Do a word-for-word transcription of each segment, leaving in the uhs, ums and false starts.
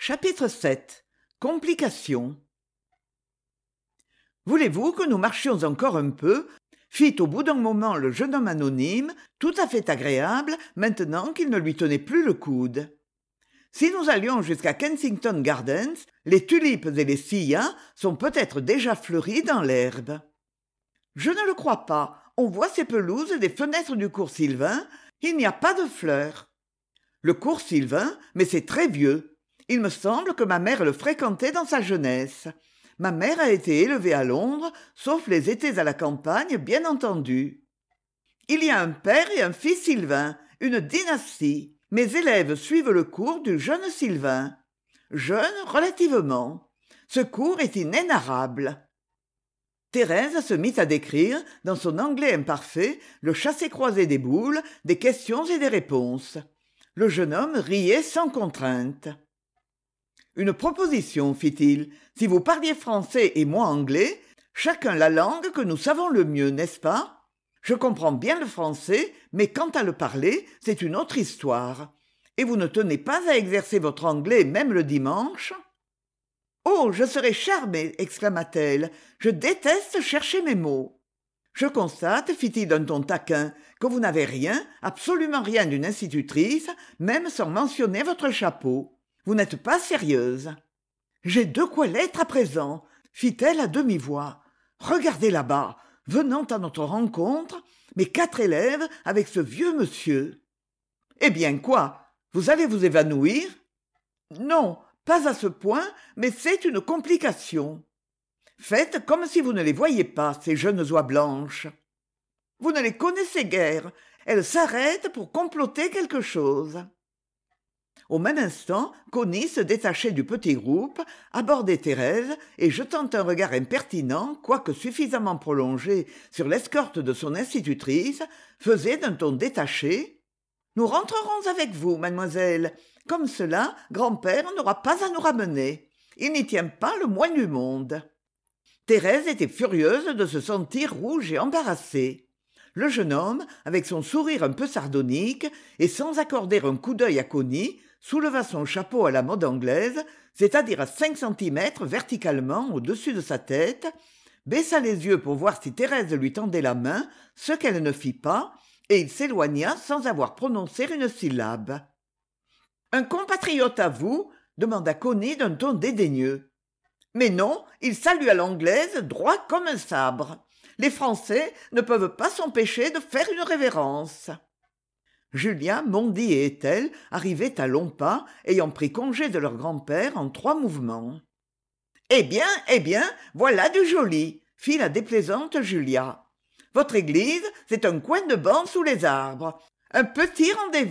Chapitre sept. Complications. Voulez-vous que nous marchions encore un peu fit au bout d'un moment le jeune homme anonyme, tout à fait agréable, maintenant qu'il ne lui tenait plus le coude. Si nous allions jusqu'à Kensington Gardens, les tulipes et les scillas sont peut-être déjà fleuries dans l'herbe. Je ne le crois pas. On voit ces pelouses des fenêtres du cours Sylvain. Il n'y a pas de fleurs. Le cours Sylvain, mais c'est très vieux. Il me semble que ma mère le fréquentait dans sa jeunesse. Ma mère a été élevée à Londres, sauf les étés à la campagne, bien entendu. Il y a un père et un fils Sylvain, une dynastie. Mes élèves suivent le cours du jeune Sylvain. Jeune relativement. Ce cours est inénarrable. Thérèse se mit à décrire, dans son anglais imparfait, le chassé-croisé des boules, des questions et des réponses. Le jeune homme riait sans contrainte. Une proposition, fit-il. Si vous parliez français et moi anglais, chacun la langue que nous savons le mieux, n'est-ce pas? Je comprends bien le français, mais quant à le parler, c'est une autre histoire. Et vous ne tenez pas à exercer votre anglais même le dimanche? Oh, je serais charmée, exclama-t-elle. Je déteste chercher mes mots. Je constate, fit-il d'un ton taquin, que vous n'avez rien, absolument rien d'une institutrice, même sans mentionner votre chapeau. Vous n'êtes pas sérieuse. J'ai de quoi l'être à présent, fit-elle à demi-voix. Regardez là-bas, venant à notre rencontre, mes quatre élèves avec ce vieux monsieur. Eh bien quoi, vous allez vous évanouir? Non, pas à ce point, mais c'est une complication. Faites comme si vous ne les voyiez pas, ces jeunes oies blanches. Vous ne les connaissez guère, elles s'arrêtent pour comploter quelque chose. Au même instant, Connie se détachait du petit groupe, abordait Thérèse et, jetant un regard impertinent, quoique suffisamment prolongé, sur l'escorte de son institutrice, faisait d'un ton détaché « Nous rentrerons avec vous, mademoiselle. Comme cela, grand-père n'aura pas à nous ramener. Il n'y tient pas le moins du monde. » Thérèse était furieuse de se sentir rouge et embarrassée. Le jeune homme, avec son sourire un peu sardonique, et sans accorder un coup d'œil à Connie, souleva son chapeau à la mode anglaise, c'est-à-dire à cinq centimètres verticalement au-dessus de sa tête, baissa les yeux pour voir si Thérèse lui tendait la main, ce qu'elle ne fit pas, et il s'éloigna sans avoir prononcé une syllabe. « Un compatriote à vous ?» demanda Connie d'un ton dédaigneux. Mais non, il salue à l'anglaise, droit comme un sabre. Les Français ne peuvent pas s'empêcher de faire une révérence. Julia, Mondi et Ethel arrivaient à longs pas, ayant pris congé de leur grand-père en trois mouvements. « Eh bien, eh bien, voilà du joli !» fit la déplaisante Julia. « Votre église, c'est un coin de banc sous les arbres. Un petit rendez-vous. »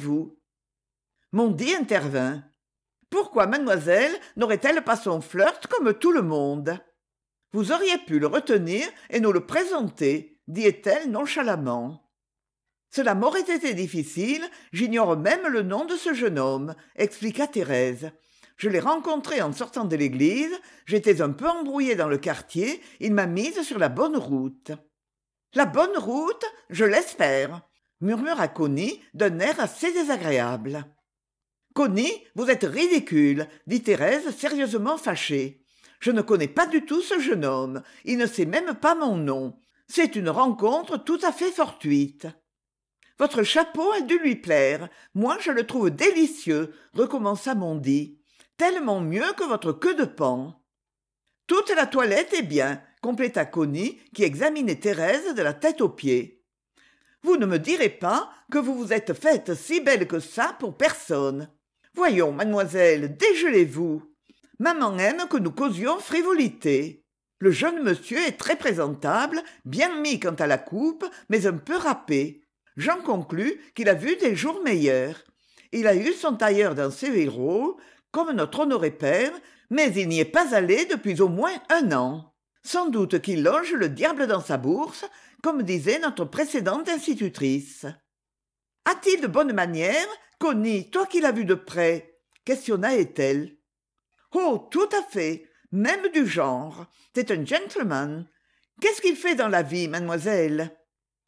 Mondi intervint. « Pourquoi mademoiselle n'aurait-elle pas son flirt comme tout le monde ? Vous auriez pu le retenir et nous le présenter, dit-elle nonchalamment. Cela m'aurait été difficile, j'ignore même le nom de ce jeune homme, expliqua Thérèse. Je l'ai rencontré en sortant de l'église, j'étais un peu embrouillée dans le quartier, il m'a mise sur la bonne route. La bonne route, je l'espère, murmura Connie d'un air assez désagréable. Connie, vous êtes ridicule, dit Thérèse sérieusement fâchée. Je ne connais pas du tout ce jeune homme, il ne sait même pas mon nom. C'est une rencontre tout à fait fortuite. Votre chapeau a dû lui plaire, moi je le trouve délicieux, recommença Mondi. Tellement mieux que votre queue de paon. Toute la toilette est bien, compléta Connie, qui examinait Thérèse de la tête aux pieds. Vous ne me direz pas que vous vous êtes faite si belle que ça pour personne. Voyons, mademoiselle, dégelez-vous. Maman aime que nous causions frivolité. Le jeune monsieur est très présentable, bien mis quant à la coupe, mais un peu râpé. J'en conclus qu'il a vu des jours meilleurs. Il a eu son tailleur dans Savile Row, comme notre honoré père, mais il n'y est pas allé depuis au moins un an. Sans doute qu'il loge le diable dans sa bourse, comme disait notre précédente institutrice. A-t-il de bonnes manières, Connie, toi qui l'as vu de près? Questionna Ethel. Oh, tout à fait, même du genre. C'est un gentleman. Qu'est-ce qu'il fait dans la vie, mademoiselle?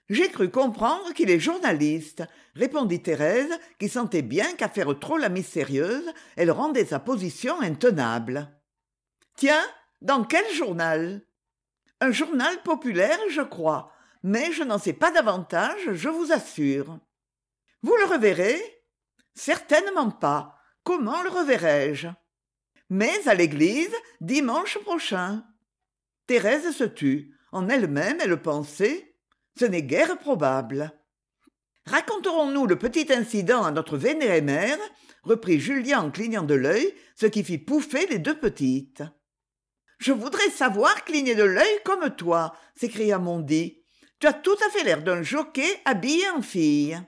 J'ai cru comprendre qu'il est journaliste, répondit Thérèse, qui sentait bien qu'à faire trop la mystérieuse, elle rendait sa position intenable. Tiens, dans quel journal? Un journal populaire, je crois, mais je n'en sais pas davantage, je vous assure. Vous le reverrez? Certainement pas. Comment le reverrai-je? Mais à l'église, dimanche prochain. Thérèse se tut. En elle-même, elle pensait: ce n'est guère probable. Raconterons-nous le petit incident à notre vénérée mère, reprit Julien en clignant de l'œil, ce qui fit pouffer les deux petites. Je voudrais savoir cligner de l'œil comme toi, s'écria Mondi. Tu as tout à fait l'air d'un jockey habillé en fille.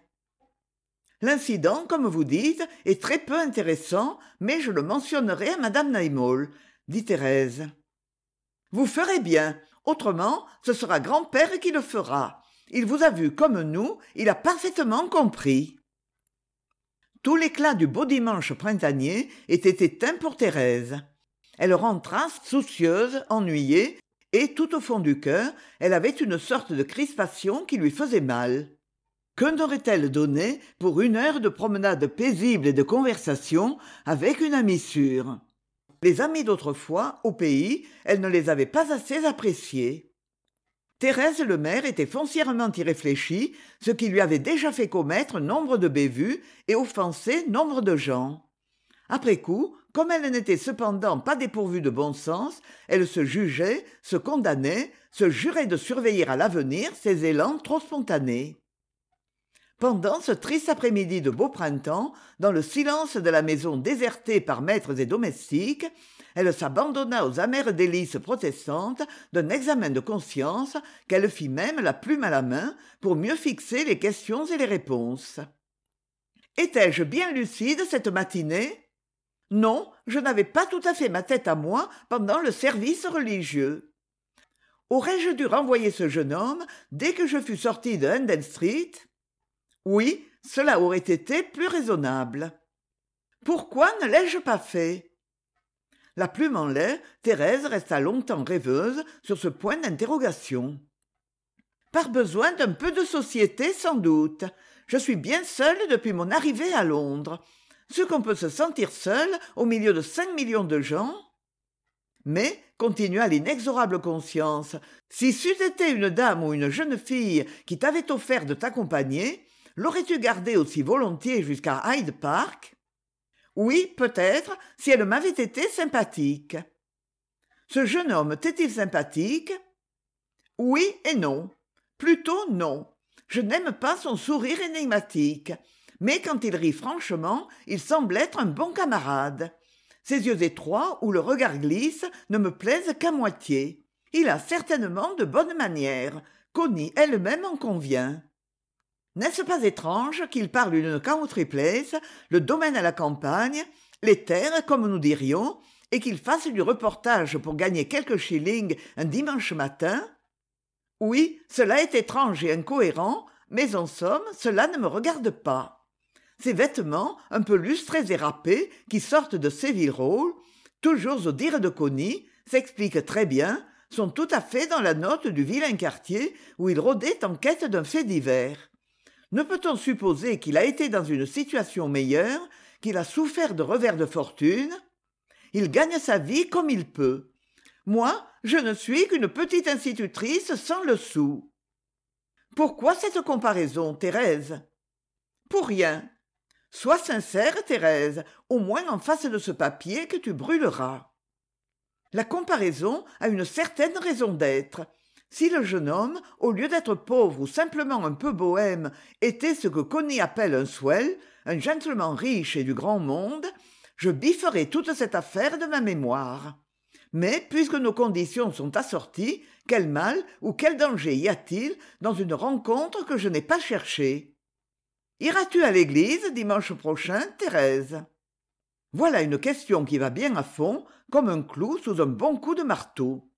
L'incident, comme vous dites, est très peu intéressant, mais je le mentionnerai à madame Naimol, dit Thérèse. Vous ferez bien, autrement ce sera grand-père qui le fera. Il vous a vu comme nous, il a parfaitement compris. Tout l'éclat du beau dimanche printanier était éteint pour Thérèse. Elle rentra soucieuse, ennuyée, et tout au fond du cœur, elle avait une sorte de crispation qui lui faisait mal. Que n'aurait-elle donné pour une heure de promenade paisible et de conversation avec une amie sûre? Les amis d'autrefois, au pays, elle ne les avait pas assez appréciés. Thérèse Lemaire était foncièrement irréfléchie, ce qui lui avait déjà fait commettre nombre de bévues et offenser nombre de gens. Après coup, comme elle n'était cependant pas dépourvue de bon sens, elle se jugeait, se condamnait, se jurait de surveiller à l'avenir ses élans trop spontanés. Pendant ce triste après-midi de beau printemps, dans le silence de la maison désertée par maîtres et domestiques, elle s'abandonna aux amères délices protestantes d'un examen de conscience qu'elle fit même la plume à la main pour mieux fixer les questions et les réponses. Étais-je bien lucide cette matinée? Non, je n'avais pas tout à fait ma tête à moi pendant le service religieux. Aurais-je dû renvoyer ce jeune homme dès que je fus sortie de Handel Street? Oui, cela aurait été plus raisonnable. Pourquoi ne l'ai-je pas fait? La plume en l'air, Thérèse resta longtemps rêveuse sur ce point d'interrogation. Par besoin d'un peu de société, sans doute. Je suis bien seule depuis mon arrivée à Londres. Ce qu'on peut se sentir seul au milieu de cinq millions de gens. Mais, continua l'inexorable conscience, si c'eût été une dame ou une jeune fille qui t'avait offert de t'accompagner, l'aurais-tu gardée aussi volontiers jusqu'à Hyde Park? Oui, peut-être, si elle m'avait été sympathique. Ce jeune homme t'est-il sympathique? Oui et non. Plutôt non. Je n'aime pas son sourire énigmatique. Mais quand il rit franchement, il semble être un bon camarade. Ses yeux étroits, où le regard glisse, ne me plaisent qu'à moitié. Il a certainement de bonnes manières. Connie elle-même en convient. N'est-ce pas étrange qu'il parle d'une country place, le domaine à la campagne, les terres, comme nous dirions, et qu'il fasse du reportage pour gagner quelques shillings un dimanche matin? Oui, cela est étrange et incohérent, mais en somme, cela ne me regarde pas. Ses vêtements, un peu lustrés et râpés, qui sortent de Savile Row, toujours au dire de Connie, s'expliquent très bien, sont tout à fait dans la note du vilain quartier où il rôdait en quête d'un fait divers. Ne peut-on supposer qu'il a été dans une situation meilleure, qu'il a souffert de revers de fortune? Il gagne sa vie comme il peut. Moi, je ne suis qu'une petite institutrice sans le sou. Pourquoi cette comparaison, Thérèse? Pour rien. Sois sincère, Thérèse, au moins en face de ce papier que tu brûleras. La comparaison a une certaine raison d'être. Si le jeune homme, au lieu d'être pauvre ou simplement un peu bohème, était ce que Connie appelle un swell, un gentleman riche et du grand monde, je bifferais toute cette affaire de ma mémoire. Mais puisque nos conditions sont assorties, quel mal ou quel danger y a-t-il dans une rencontre que je n'ai pas cherchée? Iras-tu à l'église dimanche prochain, Thérèse? Voilà une question qui va bien à fond, comme un clou sous un bon coup de marteau.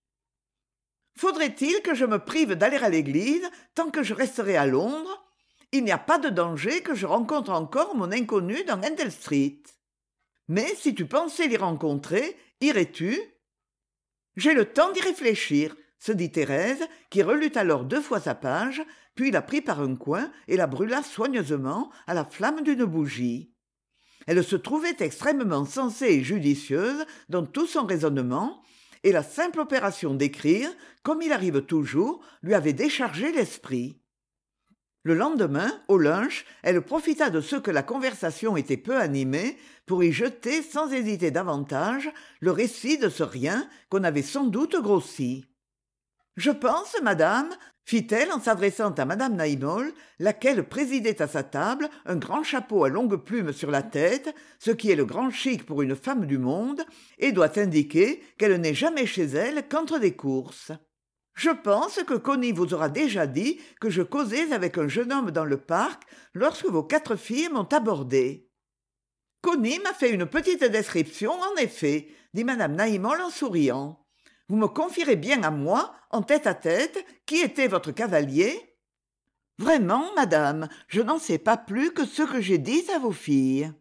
Faudrait-il que je me prive d'aller à l'église tant que je resterai à Londres? Il n'y a pas de danger que je rencontre encore mon inconnu dans Handel Street. Mais si tu pensais l'y rencontrer, irais-tu? J'ai le temps d'y réfléchir. se dit Thérèse, qui relut alors deux fois sa page, puis la prit par un coin et la brûla soigneusement à la flamme d'une bougie. Elle se trouvait extrêmement sensée et judicieuse dans tout son raisonnement, et la simple opération d'écrire, comme il arrive toujours, lui avait déchargé l'esprit. Le lendemain, au lunch, elle profita de ce que la conversation était peu animée pour y jeter sans hésiter davantage le récit de ce rien qu'on avait sans doute grossi. « Je pense, madame, fit-elle en s'adressant à madame Naïmol, laquelle présidait à sa table, un grand chapeau à longue plume sur la tête, ce qui est le grand chic pour une femme du monde, et doit indiquer qu'elle n'est jamais chez elle qu'entre des courses. Je pense que Connie vous aura déjà dit que je causais avec un jeune homme dans le parc lorsque vos quatre filles m'ont abordé. Connie m'a fait une petite description, en effet, dit madame Naïmol en souriant. Vous me confierez bien à moi, en tête-à-tête, qui était votre cavalier ? Vraiment, madame, je n'en sais pas plus que ce que j'ai dit à vos filles.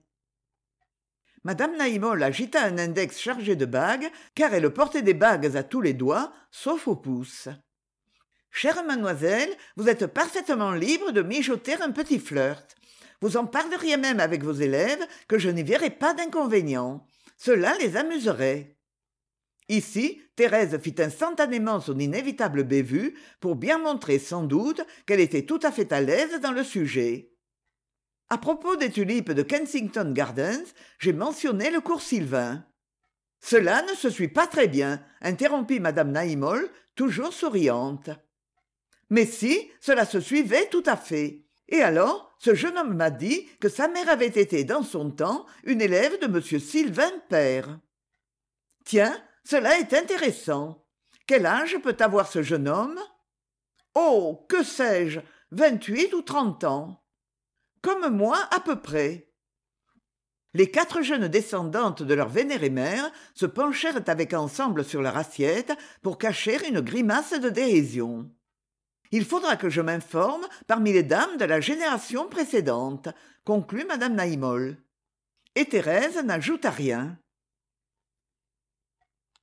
Madame Naïmol agita un index chargé de bagues, car elle portait des bagues à tous les doigts, sauf au pouce. Chère mademoiselle, vous êtes parfaitement libre de mijoter un petit flirt. Vous en parleriez même avec vos élèves, que je n'y verrais pas d'inconvénient. Cela les amuserait. Ici, Thérèse fit instantanément son inévitable bévue pour bien montrer sans doute qu'elle était tout à fait à l'aise dans le sujet. À propos des tulipes de Kensington Gardens, j'ai mentionné le cours Sylvain. Cela ne se suit pas très bien, interrompit madame Naïmol, toujours souriante. Mais si, cela se suivait tout à fait. Et alors, ce jeune homme m'a dit que sa mère avait été dans son temps une élève de monsieur Sylvain père. Tiens, cela est intéressant. Quel âge peut avoir ce jeune homme ? Oh, que sais-je, vingt-huit ou trente ans. Comme moi, à peu près. Les quatre jeunes descendantes de leur vénérée mère se penchèrent avec ensemble sur leur assiette pour cacher une grimace de dérision. Il faudra que je m'informe parmi les dames de la génération précédente, conclut madame Naïmol. Et Thérèse n'ajouta rien.